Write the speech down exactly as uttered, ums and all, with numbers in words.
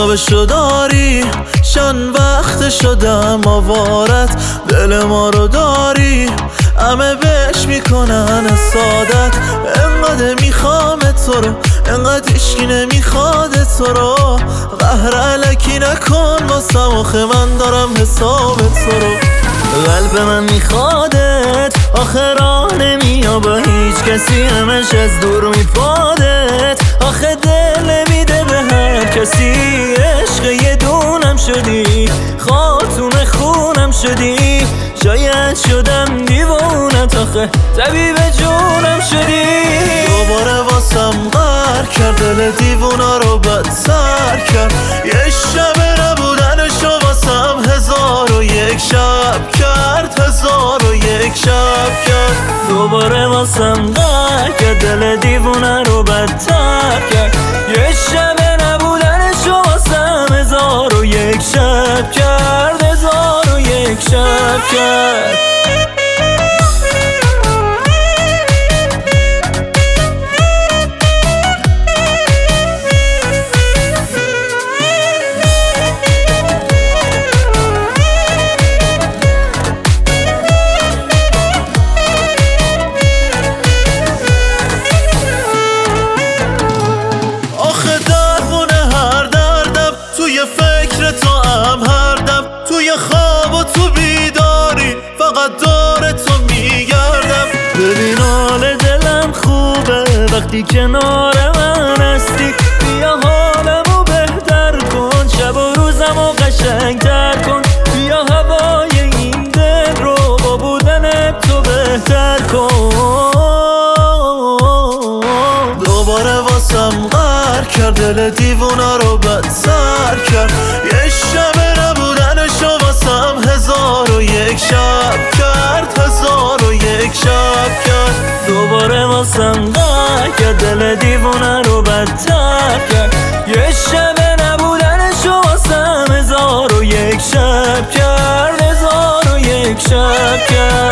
جوابشو داری؟ شان وقت شدم آوارت، دل ما رو داری همه بهش میکنن سادت. انقدر میخوام تو رو، انقدر عشقی نمیخواد تو رو. قهر علکی نکن واسم، آخه من دارم حساب تو رو. قلب من میخوادت، آخه راه نمیام با هیچ کسی، همش از دور میپادت. آخه دل نمیده به هر کسی، عشق یه دونم شدی، خاتون خونم شدی. شاید شدم دیوونت، آخه طبیب جونم شدی. دوباره واسم غر کرد، دل دیوونا رو بدتر کرد. یه شب نبودنشو واسم هزار و یک شب کرد، هزار و یک شب کرد. دوباره واسم غر کرد، دل دیوونه رو بدتر کرد. یه شب نبودنشو واسم هزار و یک شب کرد، هزار و یک شب کرد. فکر تو هم هر دم، توی خواب و تو بیداری، فقط دور تو میگردم. ببین حال دلم خوبه وقتی کنار من هستی. بیا حالمو بهتر کن، شب و روزمو قشنگتر کن. بیا هوای این دل رو با بودن تو بهتر کن. دوباره واسم غر کرد، دل دیوونا رو بدتر کرد. یه شب نبودنشو واسم هزار و یک شب کرد، هزار و یک شب کرد. دوباره واسم غر کرد، دل دیوونه رو بدتر کرد. یه شب نبودنشو واسم هزار و یک شب کرد، هزار و یک شب کرد.